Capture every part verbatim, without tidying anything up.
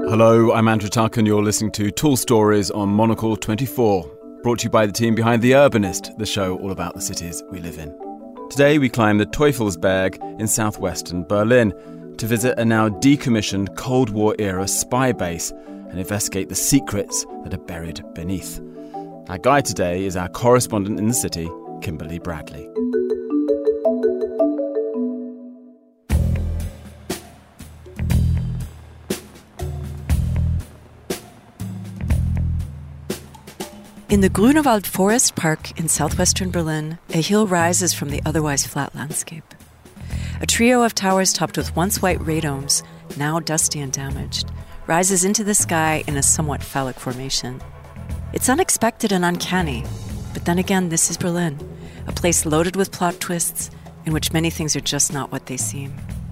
Hello, I'm Andrew Tuck and you're listening to Tall Stories on Monocle twenty-four, brought to you by the team behind The Urbanist, the show all about the cities we live in. Today we climb the Teufelsberg in southwestern Berlin to visit a now decommissioned Cold War-era spy base and investigate the secrets that are buried beneath. Our guide today is our correspondent in the city, Kimberly Bradley. In the Grunewald Forest Park in southwestern Berlin, a hill rises from the otherwise flat landscape. A trio of towers topped with once white radomes, now dusty and damaged, rises into the sky in a somewhat phallic formation. It's unexpected and uncanny, but then again, this is Berlin, a place loaded with plot twists in which many things are just not what they seem.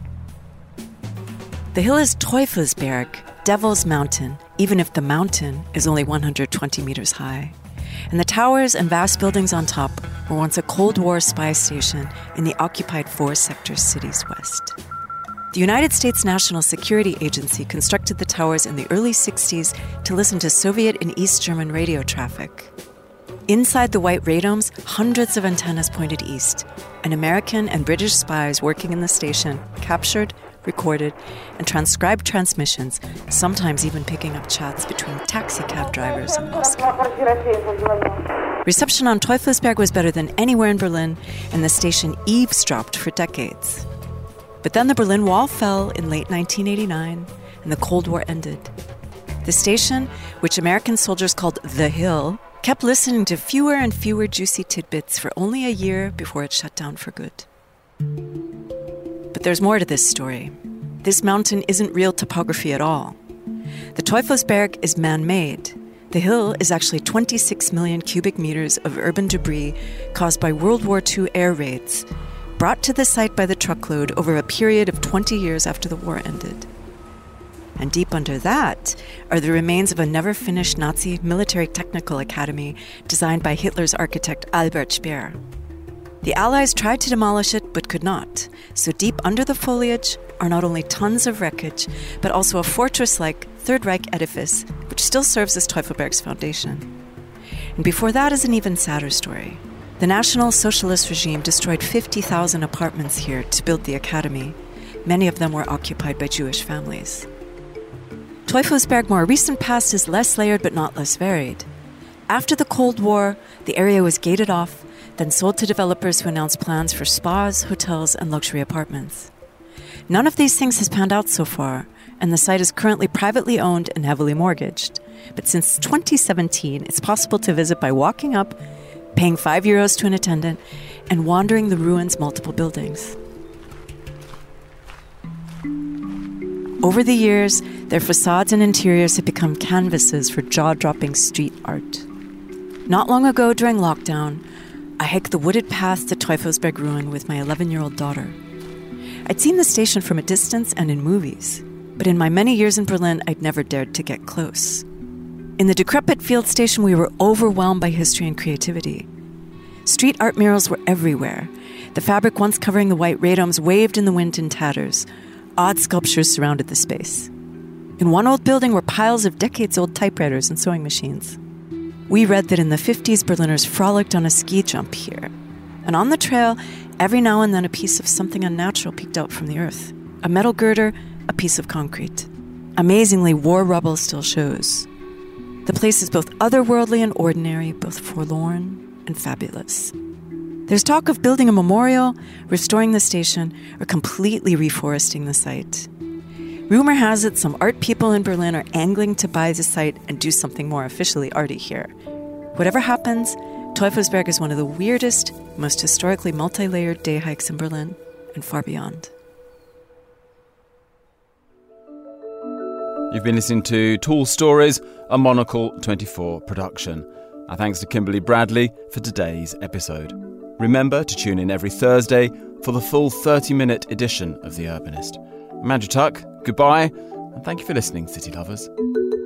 The hill is Teufelsberg, Devil's Mountain, even if the mountain is only one hundred twenty meters high. And the towers and vast buildings on top were once a Cold War spy station in the occupied four sector cities west. The United States National Security Agency constructed the towers in the early sixties to listen to Soviet and East German radio traffic. Inside the white radomes, hundreds of antennas pointed east, and American and British spies working in the station captured, recorded, and transcribed transmissions, sometimes even picking up chats between taxicab drivers in Moscow. Reception on Teufelsberg was better than anywhere in Berlin, and the station eavesdropped for decades. But then the Berlin Wall fell in late nineteen eighty-nine, and the Cold War ended. The station, which American soldiers called The Hill, kept listening to fewer and fewer juicy tidbits for only a year before it shut down for good. But there's more to this story. This mountain isn't real topography at all. The Teufelsberg is man-made. The hill is actually twenty-six million cubic meters of urban debris caused by World War Two air raids, brought to the site by the truckload over a period of twenty years after the war ended. And deep under that are the remains of a never-finished Nazi military technical academy designed by Hitler's architect Albert Speer. The Allies tried to demolish it, but could not. So deep under the foliage are not only tons of wreckage, but also a fortress-like Third Reich edifice, which still serves as Teufelsberg's foundation. And before that is an even sadder story. The National Socialist regime destroyed fifty thousand apartments here to build the academy. Many of them were occupied by Jewish families. Teufelsberg's more recent past is less layered but not less varied. After the Cold War, the area was gated off, then sold to developers who announced plans for spas, hotels, and luxury apartments. None of these things has panned out so far, and the site is currently privately owned and heavily mortgaged. But since twenty seventeen, it's possible to visit by walking up, paying five euros to an attendant, and wandering the ruins' multiple buildings. Over the years, their facades and interiors have become canvases for jaw-dropping street art. Not long ago, during lockdown, I hiked the wooded path to Teufelsberg ruin with my eleven-year-old daughter. I'd seen the station from a distance and in movies, but in my many years in Berlin, I'd never dared to get close. In the decrepit field station, we were overwhelmed by history and creativity. Street art murals were everywhere. The fabric once covering the white radomes waved in the wind in tatters. Odd sculptures surrounded the space. In one old building were piles of decades-old typewriters and sewing machines. We read that in the fifties, Berliners frolicked on a ski jump here. And on the trail, every now and then a piece of something unnatural peeked out from the earth. A metal girder, a piece of concrete. Amazingly, war rubble still shows. The place is both otherworldly and ordinary, both forlorn and fabulous. There's talk of building a memorial, restoring the station, or completely reforesting the site. Rumor has it some art people in Berlin are angling to buy the site and do something more officially arty here. Whatever happens, Teufelsberg is one of the weirdest, most historically multi-layered day hikes in Berlin and far beyond. You've been listening to Tall Stories, a Monocle twenty-four production. Our thanks to Kimberly Bradley for today's episode. Remember to tune in every Thursday for the full thirty-minute edition of The Urbanist. I'm Andrew Tuck. Goodbye, and thank you for listening, city lovers.